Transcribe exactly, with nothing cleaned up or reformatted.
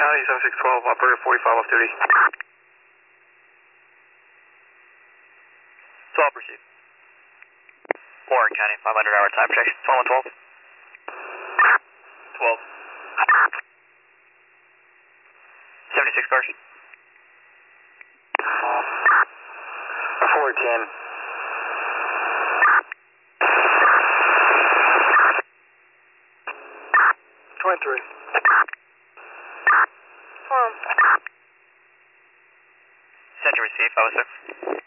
County, seven six one two, operator forty-five off duty. twelve received. Warren County, five hundred hour time check. twelve twelve. twelve. seventy-six cars. four ten. twenty-three. Send to receive, five oh six.